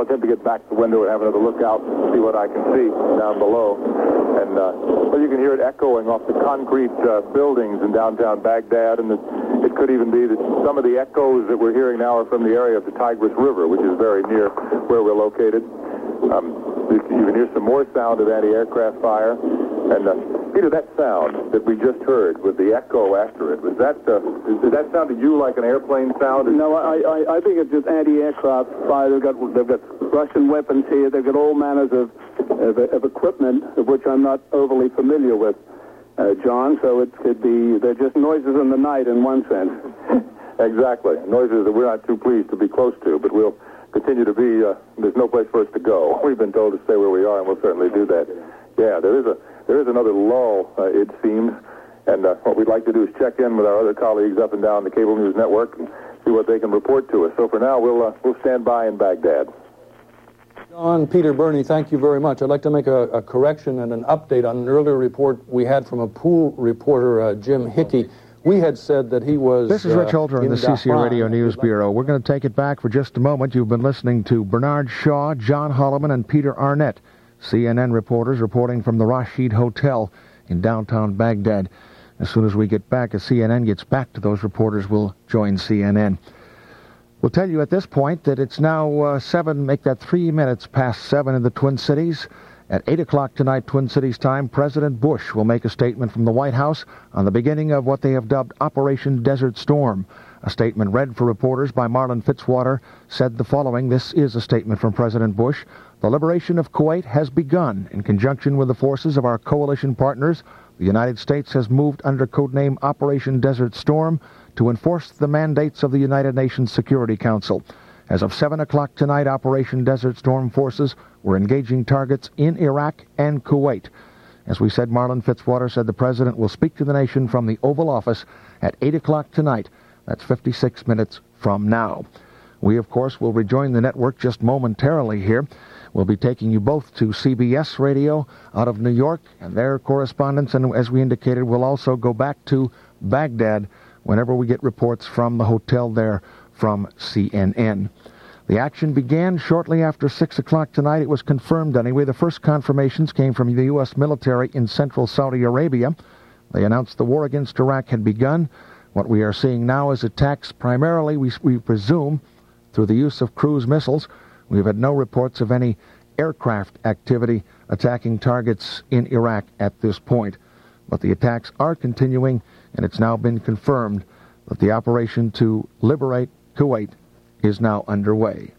attempt to get back to the window and have another look out to see what I can see down below. And well, you can hear it echoing off the concrete buildings in downtown Baghdad, and it could even be that some of the echoes that we're hearing now are from the area of the Tigris River, which is very near where we're located. You can hear some more sound of anti-aircraft fire. And Peter, that sound that we just heard with the echo after it, was that did that sound to you like an airplane sound? No, I think it's just anti-aircraft fire. They've got Russian weapons here. They've got all manners of equipment, of which I'm not overly familiar with, John. So it could be they're just noises in the night in one sense. Exactly, noises that we're not too pleased to be close to, but we'll continue to be. There's no place for us to go. We've been told to stay where we are, and we'll certainly do that. Yeah, there is another lull, it seems, and what we'd like to do is check in with our other colleagues up and down the Cable News Network and see what they can report to us. So for now, we'll stand by in Baghdad. John, Peter, Bernie, thank you very much. I'd like to make a correction and an update on an earlier report we had from a pool reporter, Jim Hickey. We had said that he was... This is Rich Holder on the CC Radio News Bureau. We're going to take it back for just a moment. You've been listening to Bernard Shaw, John Holloman, and Peter Arnett, CNN reporters reporting from the Rashid Hotel in downtown Baghdad. As soon as we get back, as CNN gets back to those reporters, we'll join CNN. We'll tell you at this point that it's now 3 minutes past 7 in the Twin Cities. At 8 o'clock tonight, Twin Cities time, President Bush will make a statement from the White House on the beginning of what they have dubbed Operation Desert Storm. A statement read for reporters by Marlon Fitzwater said the following. This is a statement from President Bush. The liberation of Kuwait has begun. In conjunction with the forces of our coalition partners, the United States has moved under codename Operation Desert Storm to enforce the mandates of the United Nations Security Council. As of 7 o'clock tonight, Operation Desert Storm forces were engaging targets in Iraq and Kuwait. As we said, Marlon Fitzwater said the President will speak to the nation from the Oval Office at 8 o'clock tonight. That's 56 minutes from now. We, of course, will rejoin the network just momentarily here. We'll be taking you both to CBS Radio out of New York and their correspondents, and as we indicated, we'll also go back to Baghdad whenever we get reports from the hotel there from CNN. The action began shortly after 6 o'clock tonight. It was confirmed anyway. The first confirmations came from the U.S. military in central Saudi Arabia. They announced the war against Iraq had begun. What we are seeing now is attacks primarily, we presume, through the use of cruise missiles. We've had no reports of any aircraft activity attacking targets in Iraq at this point. But the attacks are continuing, and it's now been confirmed that the operation to liberate Kuwait is now underway.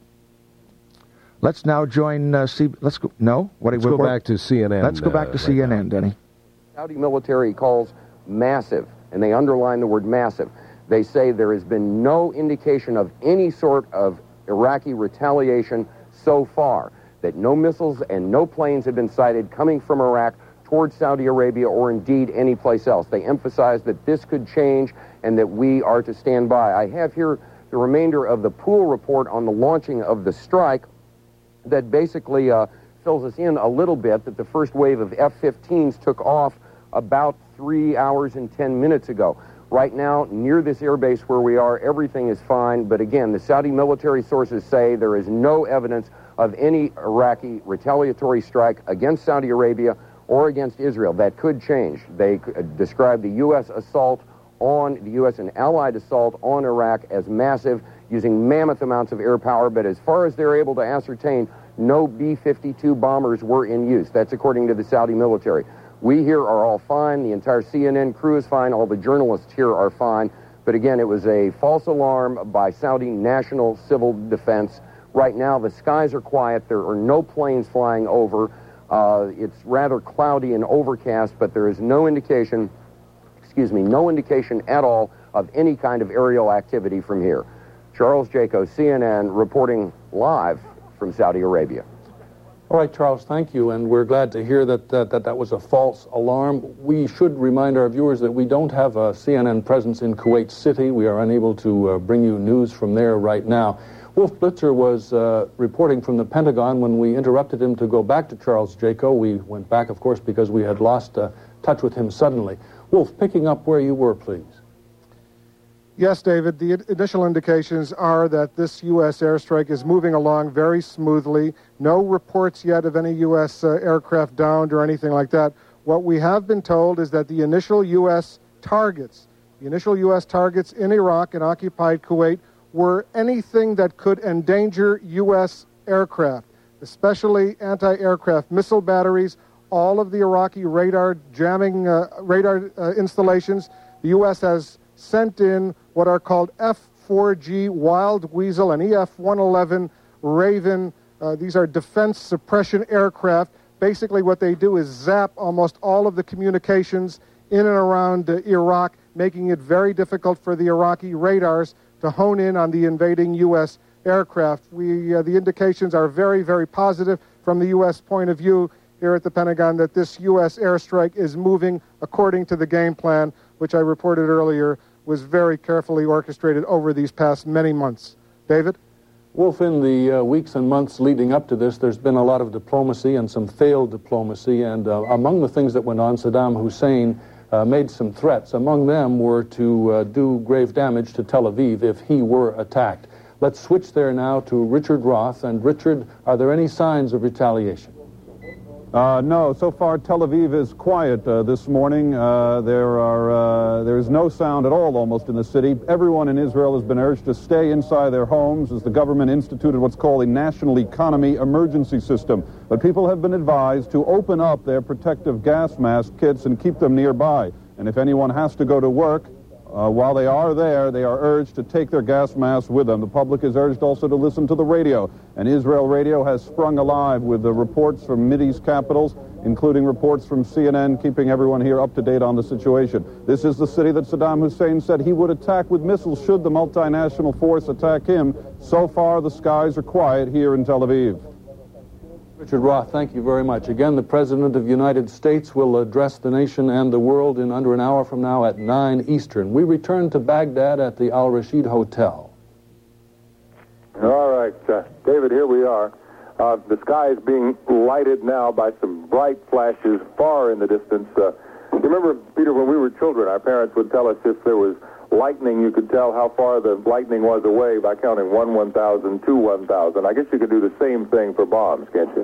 Let's now join Let's go back to CNN. Let's go back to CNN, Denny. Saudi military calls massive, and they underline the word massive. They say there has been no indication of any sort of Iraqi retaliation so far, that no missiles and no planes have been sighted coming from Iraq towards Saudi Arabia or indeed any place else. They emphasize that this could change and that we are to stand by. I have here the remainder of the Pool report on the launching of the strike that basically fills us in a little bit, that the first wave of F-15s took off about 3 hours and 10 minutes ago. Right now, near this airbase where we are, everything is fine. But again, the Saudi military sources say there is no evidence of any Iraqi retaliatory strike against Saudi Arabia or against Israel. That could change. They describe the U.S. assault on the U.S. and allied assault on Iraq as massive, using mammoth amounts of air power. But as far as they're able to ascertain, no B-52 bombers were in use. That's according to the Saudi military. We here are all fine. The entire CNN crew is fine. All the journalists here are fine. But again, it was a false alarm by Saudi National Civil Defense. Right now, the skies are quiet. There are no planes flying over. It's rather cloudy and overcast, but there is no indication at all of any kind of aerial activity from here. Charles Jaco, CNN, reporting live from Saudi Arabia. All right, Charles, thank you, and we're glad to hear that was a false alarm. We should remind our viewers that we don't have a CNN presence in Kuwait City. We are unable to bring you news from there right now. Wolf Blitzer was reporting from the Pentagon when we interrupted him to go back to Charles Jaco. We went back, of course, because we had lost touch with him suddenly. Wolf, picking up where you were, please. Yes, David, the initial indications are that this U.S. airstrike is moving along very smoothly. No reports yet of any U.S. Aircraft downed or anything like that. What we have been told is that the initial U.S. targets in Iraq and occupied Kuwait were anything that could endanger U.S. aircraft, especially anti-aircraft missile batteries, all of the Iraqi radar jamming installations. The U.S. has sent in what are called F-4G Wild Weasel and EF-111 Raven. These are defense suppression aircraft. Basically what they do is zap almost all of the communications in and around Iraq, making it very difficult for the Iraqi radars to hone in on the invading U.S. aircraft. The indications are very, very positive from the U.S. point of view here at the Pentagon that this U.S. airstrike is moving according to the game plan, which I reported earlier was very carefully orchestrated over these past many months. David? Wolf, in the weeks and months leading up to this, there's been a lot of diplomacy and some failed diplomacy, and among the things that went on, Saddam Hussein made some threats. Among them were to do grave damage to Tel Aviv if he were attacked. Let's switch there now to Richard Roth. And Richard, are there any signs of retaliation? No, so far Tel Aviv is quiet this morning. There is no sound at all almost in the city. Everyone in Israel has been urged to stay inside their homes as the government instituted what's called a national economy emergency system. But people have been advised to open up their protective gas mask kits and keep them nearby. And if anyone has to go to work, while they are there, they are urged to take their gas masks with them. The public is urged also to listen to the radio. And Israel radio has sprung alive with the reports from Mideast capitals, including reports from CNN, keeping everyone here up to date on the situation. This is the city that Saddam Hussein said he would attack with missiles should the multinational force attack him. So far, the skies are quiet here in Tel Aviv. Richard Roth, thank you very much. Again, the President of the United States will address the nation and the world in under an hour from now at 9 Eastern. We return to Baghdad at the Al Rashid Hotel. All right, David, here we are. The sky is being lighted now by some bright flashes far in the distance. You remember, Peter, when we were children, our parents would tell us if there was lightning, you could tell how far the lightning was away by counting 1 1,000, 2 1,000. I guess you could do the same thing for bombs, can't you?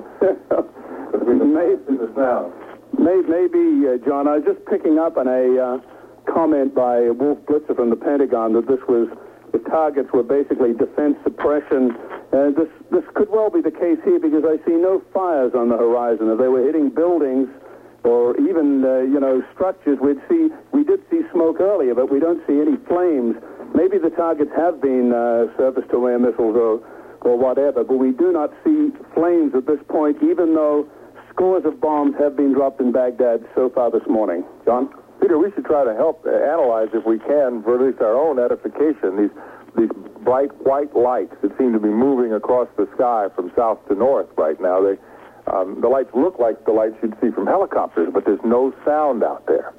Maybe, John. I was just picking up on a comment by Wolf Blitzer from the Pentagon that the targets were basically defense suppression. This could well be the case here because I see no fires on the horizon. If they were hitting buildings or even, structures, we did see smoke earlier, but we don't see any flames. Maybe the targets have been surface-to-air missiles or whatever, but we do not see flames at this point, even though scores of bombs have been dropped in Baghdad so far this morning. John? Peter, we should try to help analyze, if we can, for at least our own edification, these bright white lights that seem to be moving across the sky from south to north right now. The lights look like the lights you'd see from helicopters, but there's no sound out there.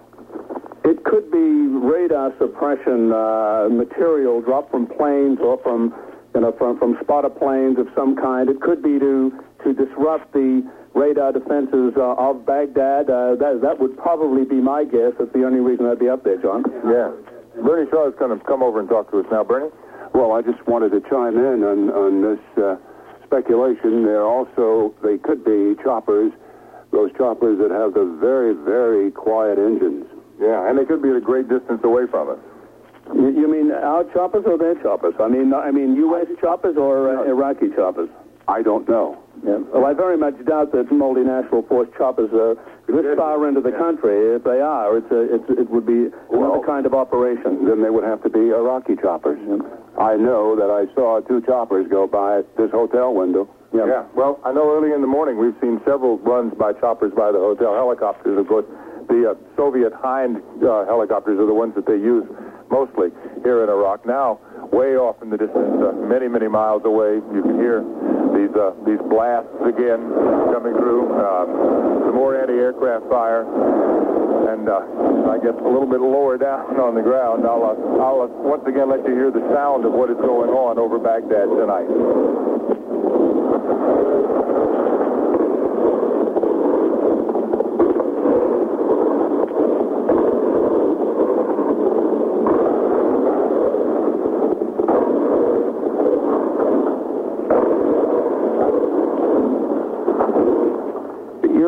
It could be radar suppression material dropped from planes or from spotter planes of some kind. It could be to disrupt the radar defenses of Baghdad. That would probably be my guess. That's the only reason I'd be up there, John. Yeah. Bernie Shaw is going to come over and talk to us now. Bernie? Well, I just wanted to chime in on this speculation. They could be choppers, those choppers that have the very, very quiet engines. Yeah, and they could be at a great distance away from us. You mean our choppers or their choppers? I mean U.S. choppers or Iraqi choppers? I don't know. Yeah. Well, I very much doubt that multinational force choppers are this far into the country. If they are, it would be another kind of operation. Then they would have to be Iraqi choppers. Yeah. I know that I saw 2 choppers go by this hotel window. Yeah. Well, I know early in the morning we've seen several runs by choppers by the hotel. Helicopters, of course. The Soviet Hind helicopters are the ones that they use mostly here in Iraq. Now, way off in the distance, many, many miles away, you can hear these blasts again coming through. Some more anti-aircraft fire. And I guess a little bit lower down on the ground, I'll once again let you hear the sound of what is going on over Baghdad tonight.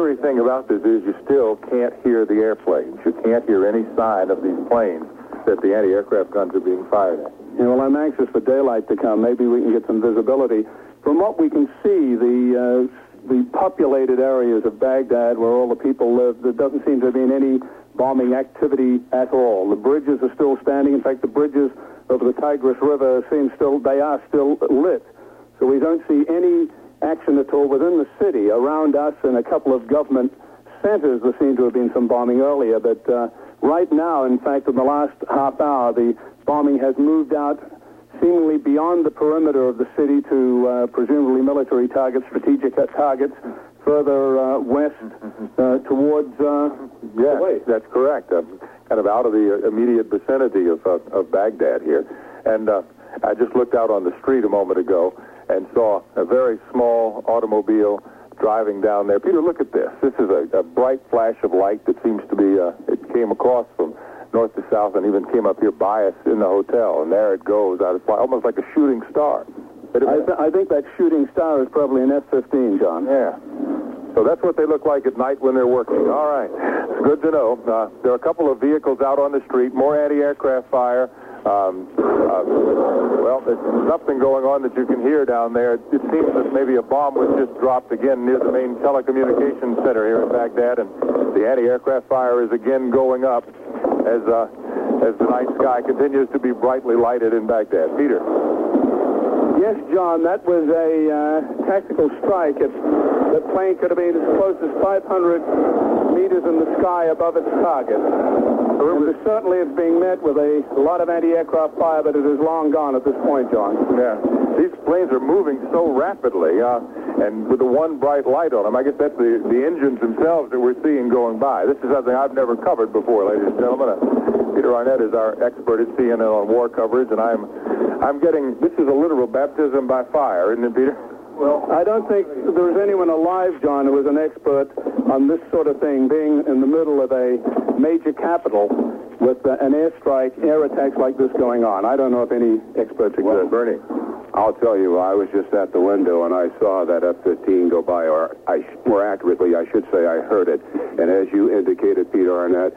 scary thing about this is you still can't hear the airplanes. You can't hear any sign of these planes that the anti-aircraft guns are being fired at. Yeah, well, I'm anxious for daylight to come. Maybe we can get some visibility. From what we can see, the populated areas of Baghdad where all the people live, there doesn't seem to have been any bombing activity at all. The bridges are still standing. In fact, the bridges over the Tigris River they are still lit. So we don't see any action at all within the city. Around us and a couple of government centers, there seemed to have been some bombing earlier. But right now, in fact, in the last half hour, the bombing has moved out seemingly beyond the perimeter of the city to presumably military targets, strategic targets, further west towards yes, that's correct. Kind of out of the immediate vicinity of Baghdad here. And I just looked out on the street a moment ago and saw a very small automobile driving down there. Peter, look at this. This is a bright flash of light that seems to be, it came across from north to south and even came up here by us in the hotel. And there it goes, almost like a shooting star. I think that shooting star is probably an F-15, John. Yeah. So that's what they look like at night when they're working. All right. It's good to know. There are a couple of vehicles out on the street, more anti-aircraft fire. Well, there's something going on that you can hear down there. It seems that maybe a bomb was just dropped again near the main telecommunications center here in Baghdad, and the anti-aircraft fire is again going up as the night sky continues to be brightly lighted in Baghdad. Peter. Yes, John, that was a tactical strike. The plane could have been as close as 500 meters in the sky above its target. And certainly it's being met with a lot of anti-aircraft fire, but it is long gone at this point, John. Yeah. These planes are moving so rapidly, and with the one bright light on them. I guess that's the engines themselves that we're seeing going by. This is something I've never covered before, ladies and gentlemen. Peter Arnett is our expert at CNN on war coverage, and I'm getting, this is a literal baptism by fire, isn't it, Peter? Well, I don't think there is anyone alive, John, who is an expert on this sort of thing, being in the middle of a major capital with an airstrike, air attacks like this going on. I don't know if any experts exist. Well, Bernie, I'll tell you, I was just at the window and I saw that F-15 go by, or more accurately, I should say I heard it. And as you indicated, Peter Arnett,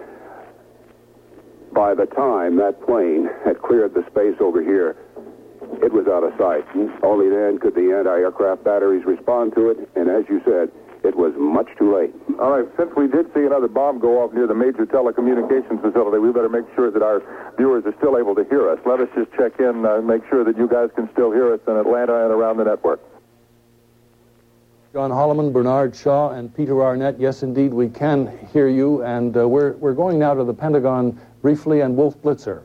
by the time that plane had cleared the space over here, it was out of sight. Only then could the anti-aircraft batteries respond to it, and as you said, it was much too late. All right, since we did see another bomb go off near the major telecommunications facility, we better make sure that our viewers are still able to hear us. Let us just check in, make sure that you guys can still hear us in Atlanta and around the network. John Holloman, Bernard Shaw, and Peter Arnett, yes, indeed, we can hear you, and we're going now to the Pentagon briefly, and Wolf Blitzer.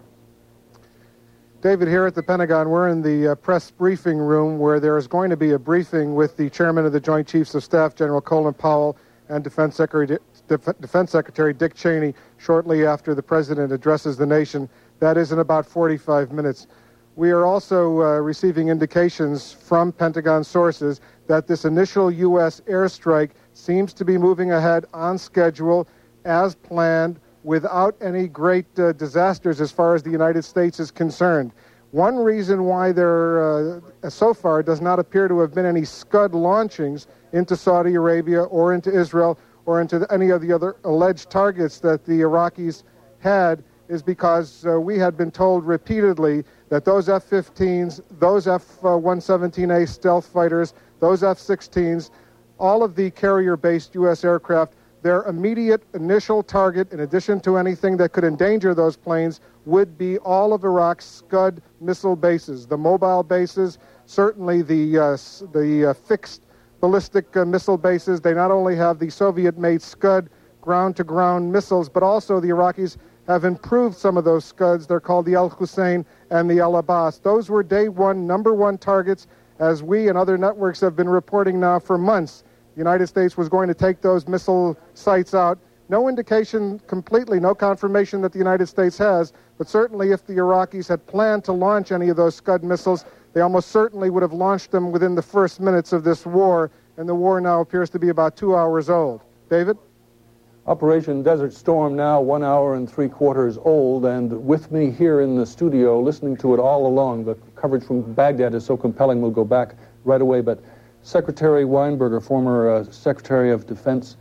David, here at the Pentagon, we're in the press briefing room where there is going to be a briefing with the chairman of the Joint Chiefs of Staff, General Colin Powell, and Defense Secretary Dick Cheney shortly after the president addresses the nation. That is in about 45 minutes. We are also receiving indications from Pentagon sources that this initial U.S. airstrike seems to be moving ahead on schedule, as planned, without any great disasters as far as the United States is concerned. One reason why there, so far, does not appear to have been any Scud launchings into Saudi Arabia or into Israel or into any of the other alleged targets that the Iraqis had is because we had been told repeatedly that those F-15s, those F-117A stealth fighters, those F-16s, all of the carrier-based U.S. aircraft, their immediate initial target, in addition to anything that could endanger those planes, would be all of Iraq's Scud missile bases, the mobile bases, certainly the fixed ballistic missile bases. They not only have the Soviet-made Scud ground-to-ground missiles, but also the Iraqis have improved some of those Scuds. They're called the Al-Hussein and the Al-Abbas. Those were day one, number one targets, as we and other networks have been reporting now for months. The United States was going to take those missile sites out. No indication completely, no confirmation that the United States has, but certainly if the Iraqis had planned to launch any of those Scud missiles, they almost certainly would have launched them within the first minutes of this war, and the war now appears to be about 2 hours old. David? Operation Desert Storm now 1 hour and 3/4 old, and with me here in the studio, listening to it all along. The coverage from Baghdad is so compelling, we'll go back right away, but Secretary Weinberger, former Secretary of Defense,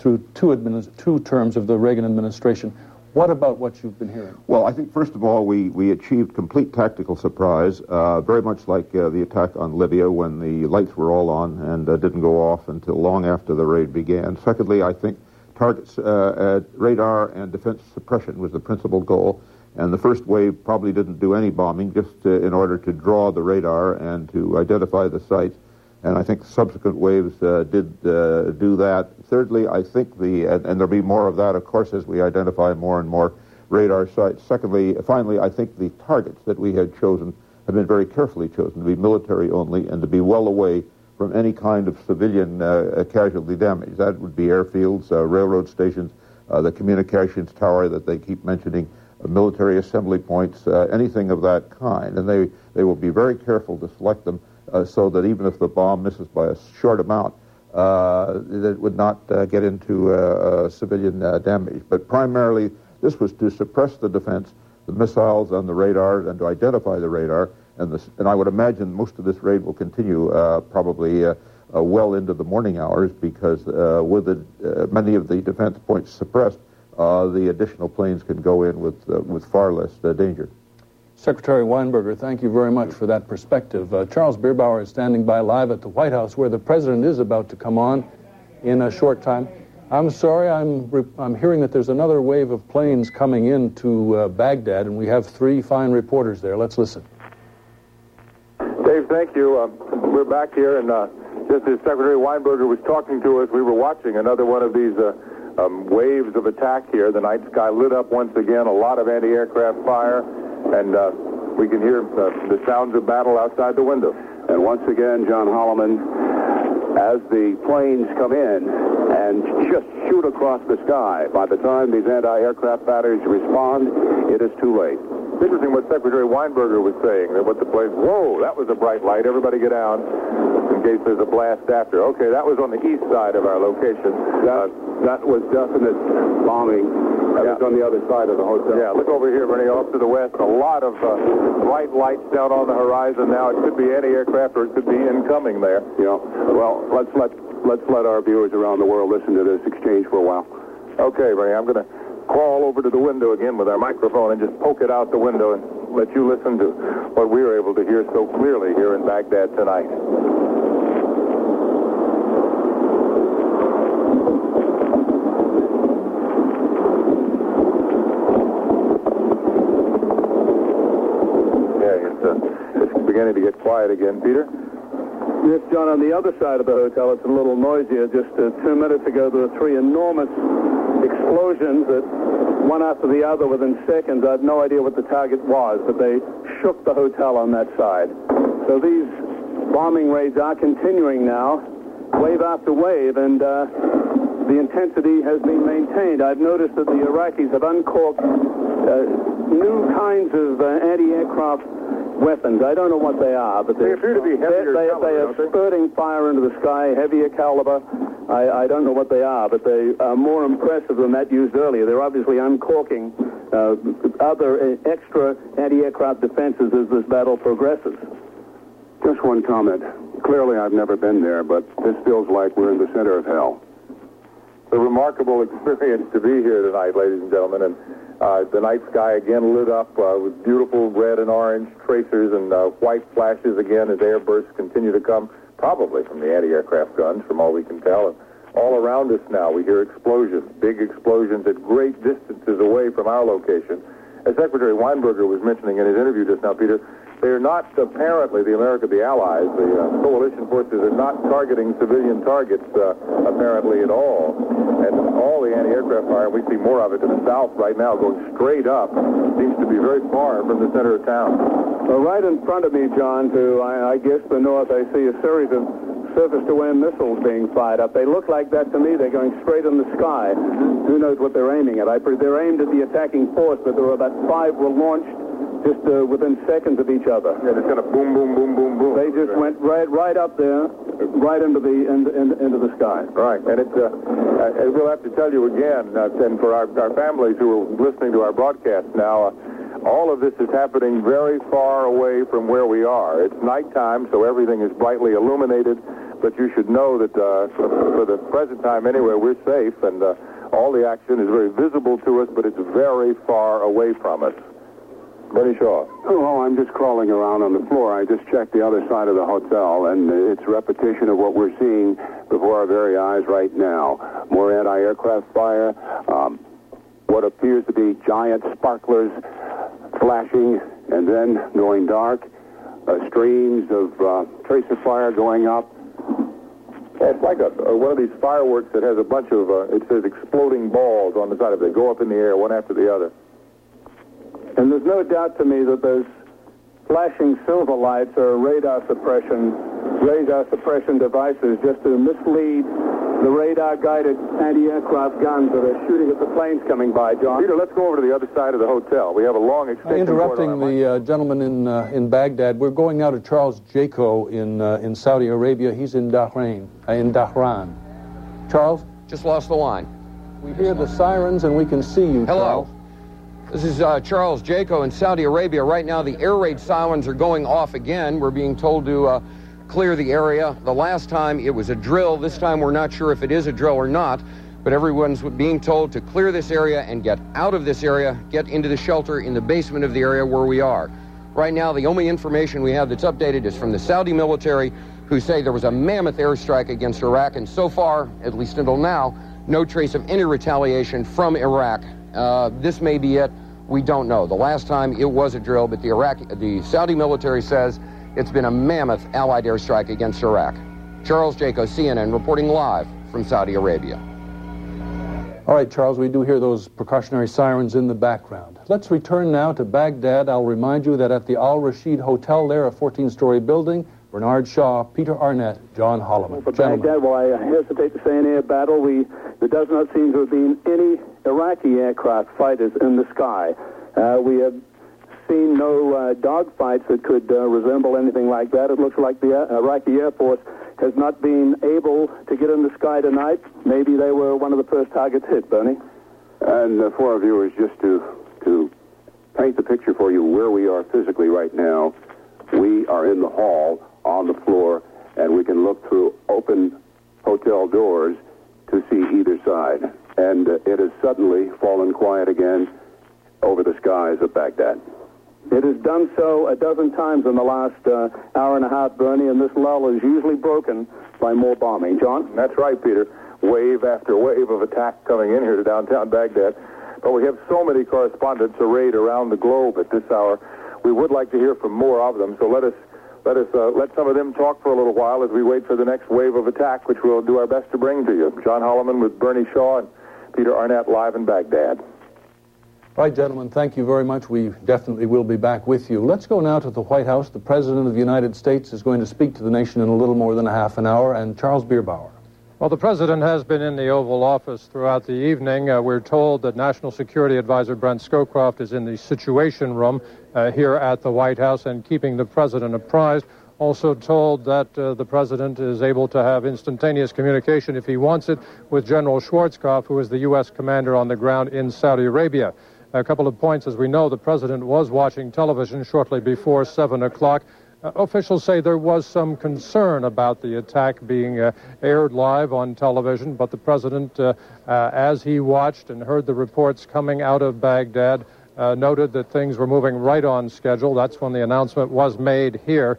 through two terms of the Reagan administration. What about what you've been hearing? Well, I think, first of all, we achieved complete tactical surprise, very much like the attack on Libya when the lights were all on and didn't go off until long after the raid began. Secondly, I think targets, radar and defense suppression was the principal goal. And the first wave probably didn't do any bombing, just in order to draw the radar and to identify the sites. And I think subsequent waves did do that. Thirdly, I think and there'll be more of that, of course, as we identify more and more radar sites. Finally, I think the targets that we had chosen have been very carefully chosen to be military only and to be well away from any kind of civilian casualty damage. That would be airfields, railroad stations, the communications tower that they keep mentioning, military assembly points, anything of that kind. And they will be very careful to select them so that even if the bomb misses by a short amount, it would not get into civilian damage. But primarily, this was to suppress the defense, the missiles on the radar, and to identify the radar. And I would imagine most of this raid will continue probably well into the morning hours, because with many of the defense points suppressed, the additional planes can go in with far less danger. Secretary Weinberger, thank you very much for that perspective. Charles Bierbauer is standing by live at the White House, where the president is about to come on in a short time. I'm sorry, I'm hearing that there's another wave of planes coming into Baghdad, and we have 3 fine reporters there. Let's listen. Dave, thank you. We're back here, and just as Secretary Weinberger was talking to us, we were watching another one of these waves of attack here. The night sky lit up once again, a lot of anti-aircraft fire, and we can hear the sounds of battle outside the window. And once again, John Holloman, as the planes come in and just shoot across the sky, by the time these anti-aircraft batteries respond, it is too late. It's interesting what Secretary Weinberger was saying, that what the planes, whoa, that was a bright light, everybody get down, in case there's a blast after. Okay, that was on the east side of our location. That was definite bombing. That was on the other side of the hotel. Yeah, look over here, Bernie, off to the west. A lot of bright lights down on the horizon now. It could be anti-aircraft or it could be incoming there. Yeah. Well, let's let our viewers around the world listen to this exchange for a while. Okay, Bernie, I'm going to crawl over to the window again with our microphone and just poke it out the window and let you listen to what we were able to hear so clearly here in Baghdad tonight. It's beginning to get quiet again. Peter? Yes, John, on the other side of the hotel, it's a little noisier. Just 2 minutes ago, there were 3 enormous explosions that one after the other within seconds. I have no idea what the target was, but they shook the hotel on that side. So these bombing raids are continuing now, wave after wave, and the intensity has been maintained. I've noticed that the Iraqis have uncorked new kinds of anti-aircraft weapons. I don't know what they are, but they appear to be heavier caliber. They are spurting fire into the sky, heavier caliber. I don't know what they are, but they are more impressive than that used earlier. They're obviously uncorking other extra anti-aircraft defenses as this battle progresses. Just one comment. Clearly, I've never been there, but this feels like we're in the center of hell. It's a remarkable experience to be here tonight, ladies and gentlemen, and the night sky again lit up with beautiful red and orange tracers and white flashes again as air bursts continue to come, probably from the anti-aircraft guns, from all we can tell. And all around us now, we hear explosions, big explosions at great distances away from our location. As Secretary Weinberger was mentioning in his interview just now, Peter, they're not apparently, the Allies, the coalition forces are not targeting civilian targets apparently at all. And all the anti-aircraft fire, we see more of it to the south right now, going straight up, seems to be very far from the center of town. Well, right in front of me, John, to, I guess, the north, I see a series of surface-to-air missiles being fired up. They look like that to me. They're going straight in the sky. Who knows what they're aiming at? They're aimed at the attacking force, but there were about 5 were launched just within seconds of each other. Yeah, it's going to boom, boom, boom, boom, boom. They just went right up there, right into the sky. Right, and it's we'll have to tell you again, and for our families who are listening to our broadcast now, all of this is happening very far away from where we are. It's nighttime, so everything is brightly illuminated, but you should know that for the present time anyway, we're safe, and all the action is very visible to us, but it's very far away from us. Bernie Shaw. Oh, I'm just crawling around on the floor. I just checked the other side of the hotel, and it's a repetition of what we're seeing before our very eyes right now. More anti-aircraft fire, what appears to be giant sparklers flashing and then going dark, streams of tracer fire going up. It's like one of these fireworks that has a bunch of, it says exploding balls on the side of it. They go up in the air one after the other. And there's no doubt to me that those flashing silver lights are radar suppression devices just to mislead the radar-guided anti-aircraft guns that are shooting at the planes coming by, John. Peter, let's go over to the other side of the hotel. We have a long extension. Interrupting the gentleman in Baghdad, we're going now to Charles Jaco in Saudi Arabia. He's in Dhahran. Charles? Just lost the line. We hear the sirens and we can see you, Hello. Charles. This is Charles Jaco in Saudi Arabia. Right now, the air raid sirens are going off again. We're being told to clear the area. The last time it was a drill. This time we're not sure if it is a drill or not, but everyone's being told to clear this area and get out of this area, get into the shelter in the basement of the area where we are. Right now, the only information we have that's updated is from the Saudi military, who say there was a mammoth airstrike against Iraq, and so far, at least until now, no trace of any retaliation from Iraq. This may be it. We don't know. The last time it was a drill, but the Saudi military says it's been a mammoth Allied airstrike against Iraq. Charles Jaco, CNN, reporting live from Saudi Arabia. All right, Charles, we do hear those precautionary sirens in the background. Let's return now to Baghdad. I'll remind you that at the Al Rashid Hotel there, a 14-story building, Bernard Shaw, Peter Arnett, John Holloman. For Baghdad, well, I hesitate to say an air battle. There does not seem to have been any Iraqi aircraft fighters in the sky. We have seen no dogfights that could resemble anything like that. It looks like the Iraqi Air Force has not been able to get in the sky tonight. Maybe they were one of the first targets hit, Bernie. And for our viewers, just to paint the picture for you where we are physically right now, we are in the hall on the floor, and we can look through open hotel doors to see either side. And it has suddenly fallen quiet again over the skies of Baghdad. It has done so a dozen times in the last hour and a half, Bernie, and this lull is usually broken by more bombing. John? That's right, Peter. Wave after wave of attack coming in here to downtown Baghdad. But we have so many correspondents arrayed around the globe at this hour. We would like to hear from more of them, so let some of them talk for a little while as we wait for the next wave of attack, which we'll do our best to bring to you. John Holloman with Bernie Shaw and Peter Arnett live in Baghdad. All right, gentlemen, thank you very much. We definitely will be back with you. Let's go now to the White House. The President of the United States is going to speak to the nation in a little more than a half an hour, and Charles Bierbauer. Well, the President has been in the Oval Office throughout the evening. We're told that National Security Advisor Brent Scowcroft is in the Situation Room here at the White House and keeping the President apprised. Also told that the President is able to have instantaneous communication, if he wants it, with General Schwarzkopf, who is the U.S. commander on the ground in Saudi Arabia. A couple of points. As we know, the President was watching television shortly before 7 o'clock. Officials say there was some concern about the attack being aired live on television, but the President, as he watched and heard the reports coming out of Baghdad, noted that things were moving right on schedule. That's when the announcement was made here.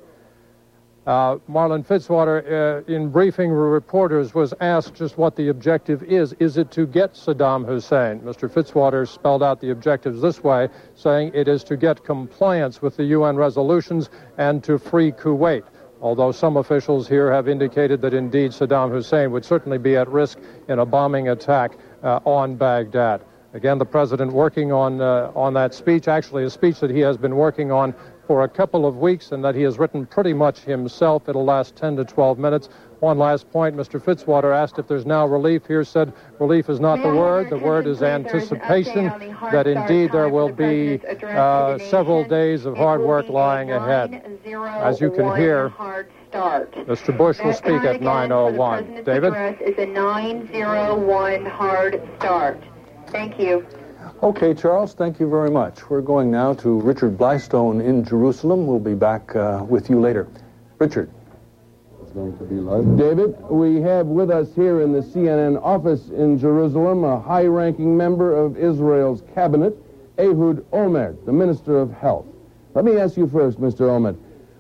Marlon Fitzwater, in briefing reporters, was asked just what the objective is. Is it to get Saddam Hussein? Mr. Fitzwater spelled out the objectives this way, saying it is to get compliance with the UN resolutions and to free Kuwait. Although some officials here have indicated that indeed Saddam Hussein would certainly be at risk in a bombing attack on Baghdad. Again, the President working on that speech, actually a speech that he has been working on for a couple of weeks and that he has written pretty much himself. It'll last 10 to 12 minutes. One last point, Mr. Fitzwater asked if there's now relief here, said relief is not the word. The word is anticipation, that indeed there will be several days of hard work lying ahead. As you can hear, Mr. Bush will speak at 9:01. David? Is a 9:01 hard start. Thank you. Okay, Charles, thank you very much. We're going now to Richard Blystone in Jerusalem. We'll be back with you later. Richard. going to be like. David, we have with us here in the CNN office in Jerusalem a high-ranking member of Israel's cabinet, Ehud Olmert, the Minister of Health. Let me ask you first, Mr. Olmert,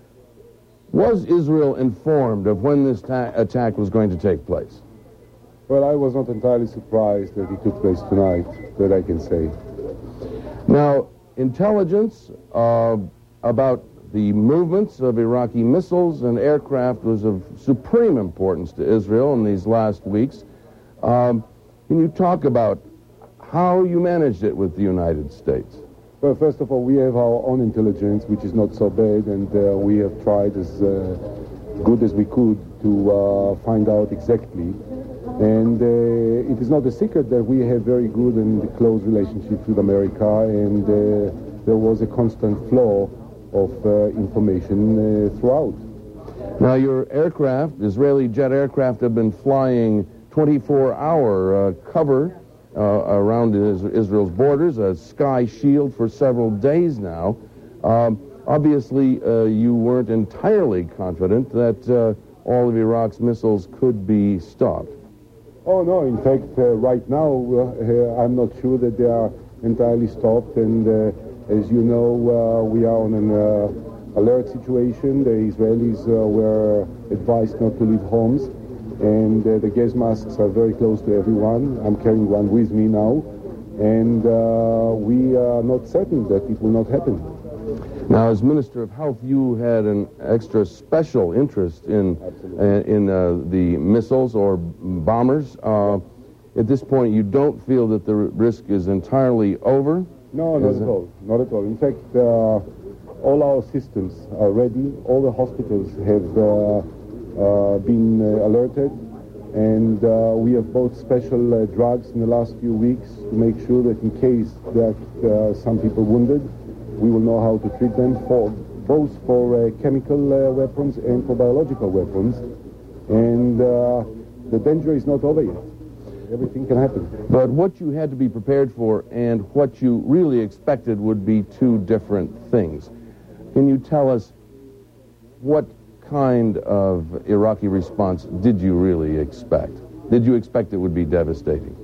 was Israel informed of when this attack was going to take place? Well, I was not entirely surprised that it took place tonight, that I can say. Now, intelligence about the movements of Iraqi missiles and aircraft was of supreme importance to Israel in these last weeks. Can you talk about how you managed it with the United States? Well, first of all, we have our own intelligence, which is not so bad, and we have tried as good as we could to find out exactly. And it is not a secret that we have very good and close relationships with America, and there was a constant flow of information throughout. Now, your aircraft, Israeli jet aircraft, have been flying 24-hour cover around Israel's borders, a sky shield for several days now. Obviously, you weren't entirely confident that all of Iraq's missiles could be stopped. Oh, no. In fact, right now, I'm not sure that they are entirely stopped, and as you know, we are on an alert situation. The Israelis were advised not to leave homes, and the gas masks are very close to everyone. I'm carrying one with me now, and we are not certain that it will not happen. Now, as Minister of Health, you had an extra special interest in the missiles or bombers. At this point, you don't feel that the risk is entirely over? No, not at all. Not at all. In fact, all our systems are ready. All the hospitals have been alerted, and we have bought special drugs in the last few weeks to make sure that in case there are some people wounded, we will know how to treat them, both for chemical weapons and for biological weapons. And the danger is not over yet. Everything can happen. But what you had to be prepared for and what you really expected would be two different things. Can you tell us what kind of Iraqi response did you really expect? Did you expect it would be devastating?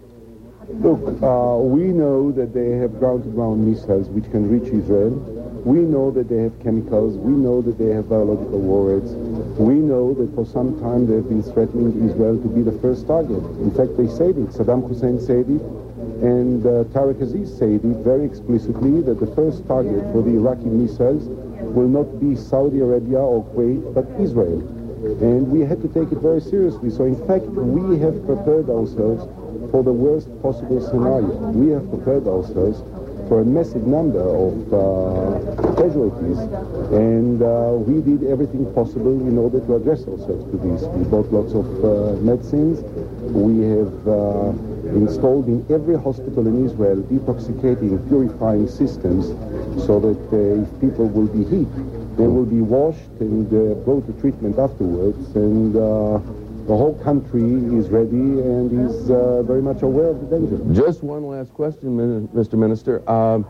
Look, we know that they have ground-to-ground missiles which can reach Israel. We know that they have chemicals. We know that they have biological warheads. We know that for some time they have been threatening Israel to be the first target. In fact, they said it. Saddam Hussein said it, and Tariq Aziz said it very explicitly, that the first target for the Iraqi missiles will not be Saudi Arabia or Kuwait, but Israel. And we had to take it very seriously. So in fact, we have prepared ourselves for the worst possible scenario. We have prepared ourselves for a massive number of casualties, and we did everything possible in order to address ourselves to this. We bought lots of medicines. We have installed in every hospital in Israel detoxicating, purifying systems, so that if people will be hit, they will be washed and go to treatment afterwards, and the whole country is ready and is very much aware of the danger. Just one last question, Mr. Minister.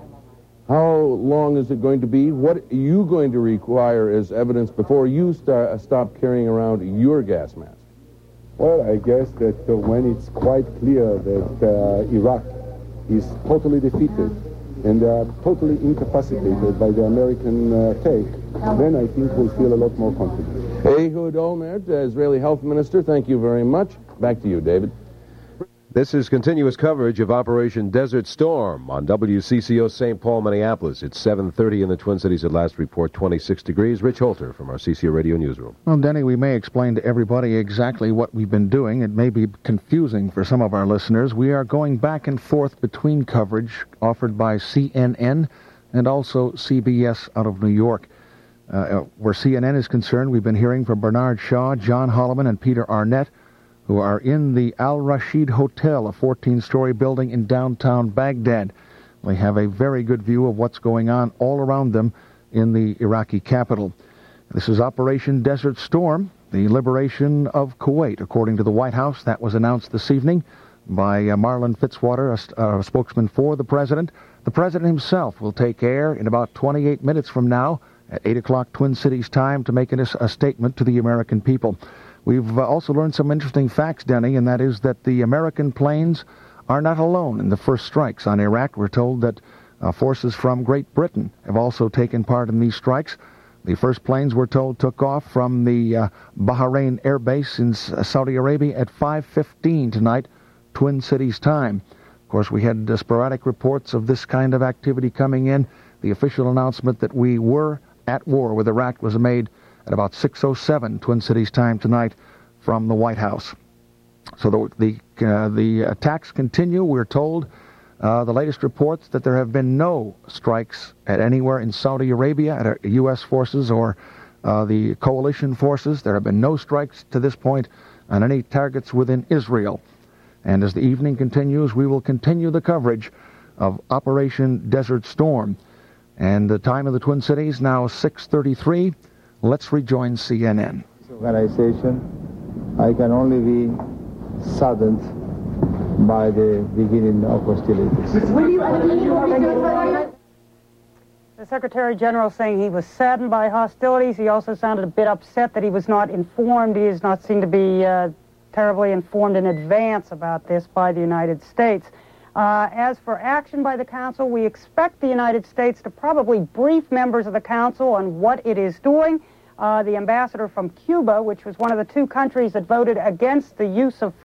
How long is it going to be? What are you going to require as evidence before you stop carrying around your gas mask? Well, I guess that when it's quite clear that Iraq is totally defeated and they are totally incapacitated by the American take, then I think we'll feel a lot more confident. Ehud Olmert, Israeli Health Minister, thank you very much. Back to you, David. This is continuous coverage of Operation Desert Storm on WCCO St. Paul, Minneapolis. It's 7:30 in the Twin Cities at last report, 26 degrees. Rich Holter from our CCO Radio Newsroom. Well, Denny, we may explain to everybody exactly what we've been doing. It may be confusing for some of our listeners. We are going back and forth between coverage offered by CNN and also CBS out of New York. Where CNN is concerned, we've been hearing from Bernard Shaw, John Holloman, and Peter Arnett, who are in the Al Rashid Hotel, a 14-story building in downtown Baghdad. They have a very good view of what's going on all around them in the Iraqi capital. This is Operation Desert Storm, the liberation of Kuwait. According to the White House, that was announced this evening by Marlon Fitzwater, a spokesman for the president. The president himself will take air in about 28 minutes from now at 8 o'clock Twin Cities time to make a statement to the American people. We've also learned some interesting facts, Denny, and that is that the American planes are not alone in the first strikes on Iraq. We're told that forces from Great Britain have also taken part in these strikes. The first planes, we're told, took off from the Bahrain Air Base in Saudi Arabia at 5:15 tonight, Twin Cities time. Of course, we had sporadic reports of this kind of activity coming in. The official announcement that we were at war with Iraq was made at about 6:07 Twin Cities time tonight from the White House. So the attacks continue. We're told the latest reports that there have been no strikes at anywhere in Saudi Arabia at U.S. forces or the coalition forces. There have been no strikes to this point on any targets within Israel. And as the evening continues, we will continue the coverage of Operation Desert Storm. And the time of the Twin Cities now 6:33. Let's rejoin CNN. Organization, I can only be saddened by the beginning of hostilities. The Secretary General saying he was saddened by hostilities. He also sounded a bit upset that he was not informed. He does not seem to be terribly informed in advance about this by the United States. As for action by the Council, we expect the United States to probably brief members of the Council on what it is doing. The ambassador from Cuba, which was one of the two countries that voted against the use of